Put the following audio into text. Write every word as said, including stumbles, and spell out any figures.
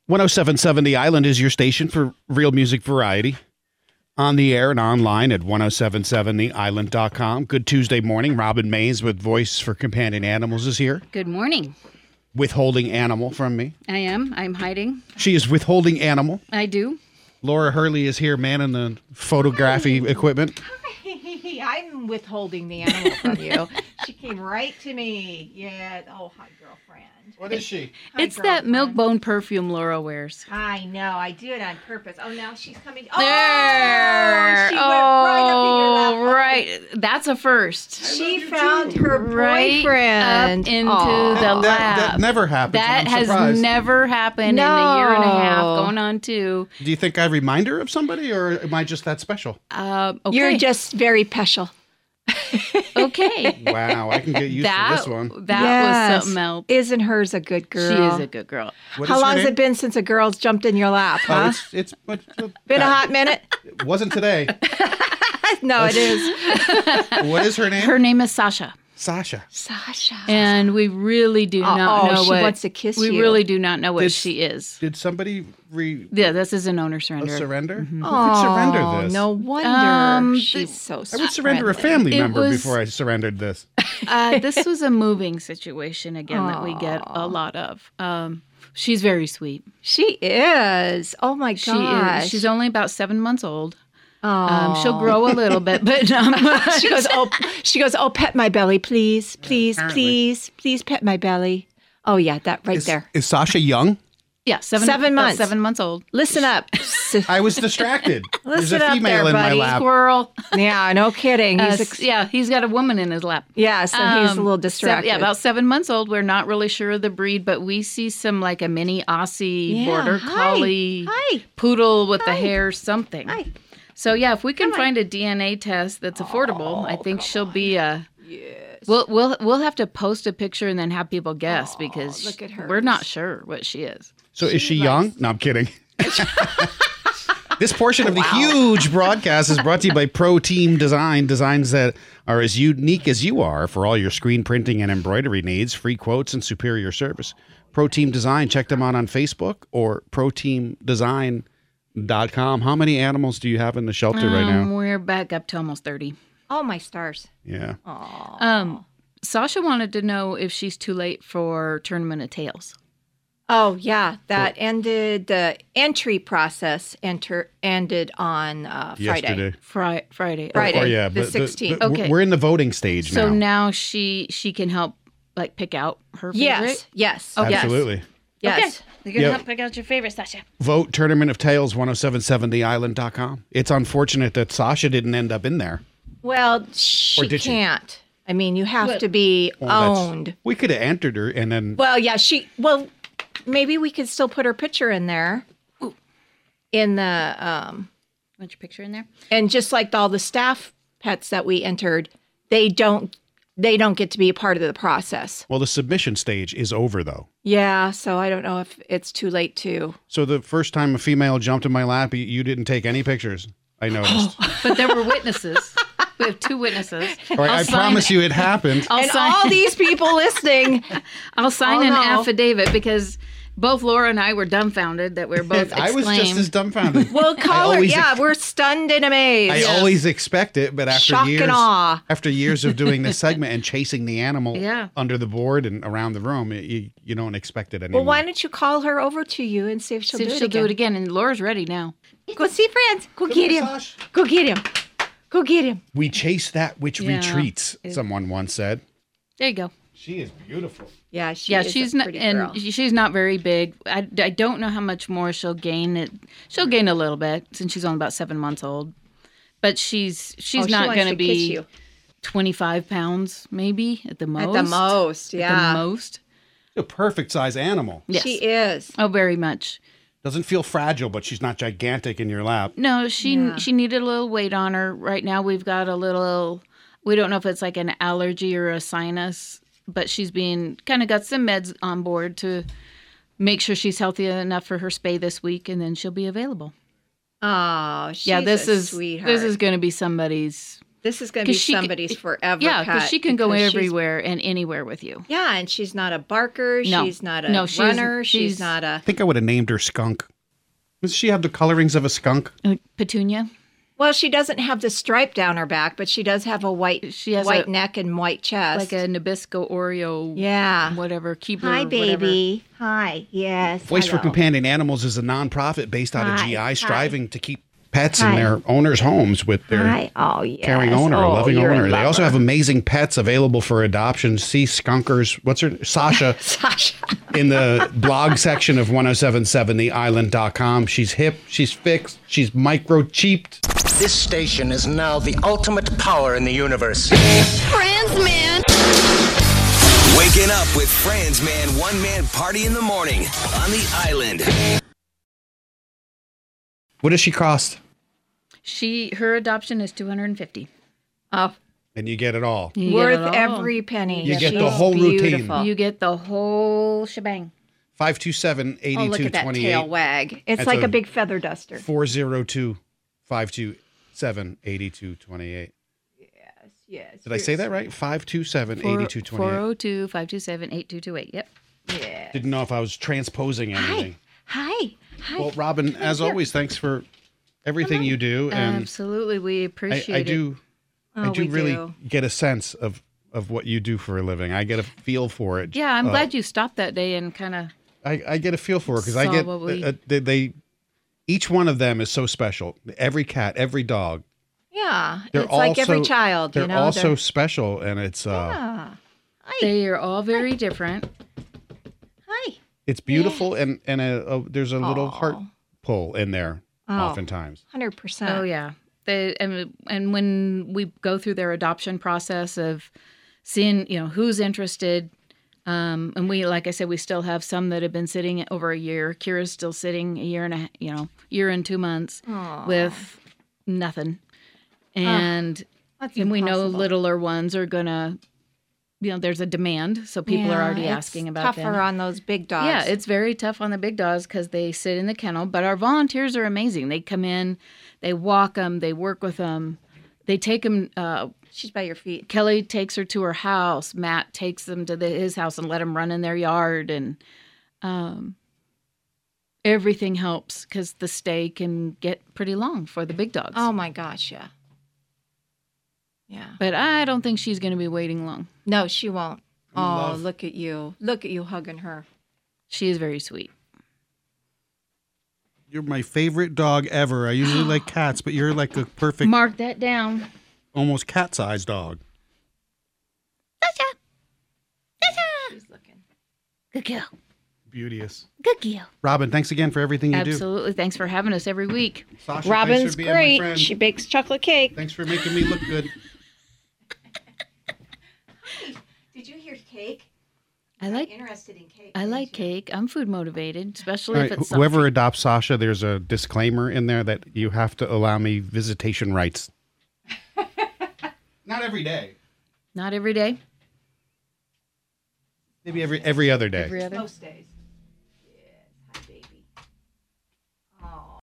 one oh seven point seven The Island is your station for real music variety. On the air and online at ten seventy-seven the island dot com. Good Tuesday morning. Robin Mays with Voice for Companion Animals is here. Good morning. Withholding animal from me. I am. I'm hiding. She is withholding animal. I do. Laura Hurley is here, manning the photography Hi. equipment. Hi, I'm withholding the animal from you. She came right to me. Yeah. Oh, hi, girlfriend. What is she? Hi, It's that girlfriend. milk bone perfume Laura wears. I know. I do it on purpose. Oh, now she's coming. Oh, There. she went right up in your lap. Oh, right. That's a first. She found her Right boyfriend. up into Aw. the That, lab. that, that never happens. That I'm has surprised. never happened in a year and a half, No. going on two. Do you think I remind her of somebody, or am I just that special? Uh, okay. You're just very special. okay. Wow, I can get used that to this one. that Yes. was something else. Isn't hers a good girl? She is a good girl. What How is her long has name? it been since a girl's jumped in your lap, Oh, huh? it's, it's but, but, Been a hot minute? It wasn't today. No, it is. What is her name? Her name is Sasha. Sasha. Sasha. And we really do Oh, not oh, know she what wants to kiss we you. really do not know what Did- she is. Did somebody re Yeah, this is an owner a surrender. surrender? Mm-hmm. Who could surrender Oh, this? no wonder. Um, She's the- so I sweet. would surrender a family It member was- before I surrendered this. Uh, this was a moving situation again that we get a lot of. Um, she's very sweet. She is. Oh my She gosh. is. She's only about seven months old. Oh. Um, she'll grow a little bit, but um, She goes, oh, she goes, oh, pet my belly, please, please, Apparently. please, please pet my belly. Oh yeah, that right Is, there. is Sasha young? yeah, seven Seven about months. seven months old. Listen up. I was distracted. There's Listen a up female there, in my buddy. lap. Squirrel. Yeah, no kidding. Uh, He's ex- yeah, he's got a woman in his lap. yeah, so he's a Um, little se- distracted. yeah, about seven months old. We're not really sure of the breed, but we see some like a mini Aussie Yeah, border hi. collie Hi. poodle with the Hi. hair something. Hi. So yeah, if we can Come on. find a D N A test that's affordable, I think she'll be a. Yes. We'll we'll we'll have to post a picture and then have people guess because look at we're not hers. sure what she is. So is she young? No, I'm kidding. This portion of the huge broadcast is brought to you by Pro Team Design. Designs that are as unique as you are for all your screen printing and embroidery needs. Free quotes and superior service. Pro Team Design. Check them out on Facebook or pro team design dot com. How many animals do you have in the shelter right Um, now? we're back up to almost thirty. Oh my stars. Yeah. Um, Sasha wanted to know if she's too late for Tournament of Tails. Oh yeah, that ended. The entry process enter ended on uh, Friday. Yesterday. Fri- Friday. Friday. Or yeah, the but sixteenth. but Okay. We're in the voting stage So now. now she she can help like pick out her favorite. Yes. Yes. Oh, yes. Absolutely. Yes. You're gonna Yep. help pick out your favorite, Sasha. Vote Tournament of Tales, ten seventy-seven the island dot com. It's unfortunate that Sasha didn't end up in there. Well, she did she? can't. I mean, you have What? to be Well, that's- owned. We could have entered her and then Well, yeah, she. Well, maybe we could still put her picture in there. In the um, Want your picture in there? and just like all the staff pets that we entered, they don't. They don't get to be a part of the process. well, the submission stage is over though. Yeah, so I don't know if it's too late to. So the first time a female jumped in my lap, you- you didn't take any pictures. I noticed. But there were witnesses. We have two witnesses. All right, I'll I sign- promise you it happened. I'll And sign, all these people listening. I'll sign Oh, an no. affidavit because both Laura and I were dumbfounded that we're both I was exclaimed. just as dumbfounded. Well, I call her. always Yeah, ex- we're stunned and amazed. I Yes. always expect it, but after Shock years, and awe. after years of doing this segment and chasing the animal Yeah. under the board and around the room, you, you don't expect it anymore. Well, why don't you call her over to you and see if she'll, See if do, it she'll again. do it again. And Laura's ready now. Go see friends. Go get him. Sash. Go get him. Go get him. We chase that which Yeah. retreats, someone once said. There you go. She is beautiful. Yeah, she Yeah, is she's a not, pretty and girl. she- she's not very big. I, I don't know how much more she'll gain. It she'll gain a little bit since she's only about seven months old. But she's she's Oh, she not wants going to to kiss be you. twenty-five pounds, maybe at the most. At the most, At yeah. the most. A perfect size animal. Yes. She is. Oh, very much. Doesn't feel fragile, but she's not gigantic in your lap. No, she Yeah. she needed a little weight on her. Right now, we've got a little. We don't know if it's like an allergy or a sinus, but she's being kind of got some meds on board to make sure she's healthy enough for her spay this week, and then she'll be available. Oh, she's yeah, this a is sweetheart. this is going to be somebody's This is going to be 'Cause she c- somebody's forever Yeah, pet. because she can go because she's- everywhere and anywhere with you. Yeah, and she's not a barker. No. She's not a No, she's- runner. She's, she's- not a. I think I would have named her Skunk. Does she have the colorings of a skunk? Uh, Petunia. Well, she doesn't have the stripe down her back, but she does have a white, She has white a- neck and white chest. Like a Nabisco Oreo. yeah. Whatever. Keeper. Hi, whatever. baby. Hi. Yes. Voice for hello. Companion Animals is a nonprofit based out of Hi, G I, hi. striving to keep pets Hi. in their owners' homes with their Hi. Oh, yes. caring owner, a oh, loving you're a owner. They also lover. have amazing pets available for adoption. See Skunkers, what's her, Sasha, Sasha. in the blog section of ten seventy-seven the island dot com. She's hip, she's fixed, she's microchipped. This station is now the ultimate power in the universe. Friends, man. Waking up with Friends Man, one man party in the morning on the island. What does she cost? She her adoption is two hundred fifty. Oh, And you get it all. You get worth it all. every penny. You get She's the whole routine. beautiful. You get the whole shebang. five two seven, eight Oh, look two at that two tail eight. wag. It's That's like a- a big feather duster. four oh two, five two seven, eight two two eight. Yes, yes. Did I say that right? five two seven, eight two two four eight. oh two, five two seven, eight two two eight. Yep. Yeah. Didn't know if I was transposing anything. Hi. Hi. Well, Robin, as always, thanks for everything you do. And Absolutely. We I, appreciate I it. do I Oh, do we really do. get a sense of, of what you do for a living. I get a feel for it. Yeah, I'm Uh, glad you stopped that day and kind of. I, I get a feel for it because I Saw get what we- uh, they, they each one of them is so special. Every cat, every dog. Yeah. They're It's like every also- child, They're you know. also They're- special, and it's uh, Yeah. Hi. They are all very different. Hi. it's beautiful, and and a, a, there's a little Aw. heart pull in there Oh. oftentimes. one hundred percent. Oh yeah. They and and when we go through their adoption process of seeing, you know, who's interested, um, and we, like I said, we still have some that have been sitting over a year. Kira's still sitting a year and a, you know, year and two months with nothing, and That's and we know impossible. littler ones are gonna, you know, there's a demand, so people are Yeah, already it's asking about tougher them. on those big dogs. Yeah, it's very tough on the big dogs because they sit in the kennel. But our volunteers are amazing. They come in, they walk them, they work with them, they take them. Uh, She's by your feet. Kelly takes her to her house. Matt takes them to the, his house and let them run in their yard, and um, everything helps because the stay can get pretty long for the big dogs. Oh my gosh, yeah. Yeah. But I don't think she's going to be waiting long. No, she won't. Oh, love- look at you. Look at you hugging her. She is very sweet. You're my favorite dog ever. I usually like cats, but you're like a perfect, Mark that down. almost cat-sized dog. She's looking. Good girl. Beauteous. Good girl. Robin, thanks again for everything you do. Absolutely. Thanks for having us every week. Sasha, Robin's thanks for being my great. friend. She bakes chocolate cake. Thanks for making me look good. Did you hear cake? I like Interested in cake. I like cake. I'm food motivated, especially All if right, it's wh- whoever something. adopts Sasha, there's a disclaimer in there that you have to allow me visitation rights. Not every day. Not every day. Maybe every every other day. Every other. Most days.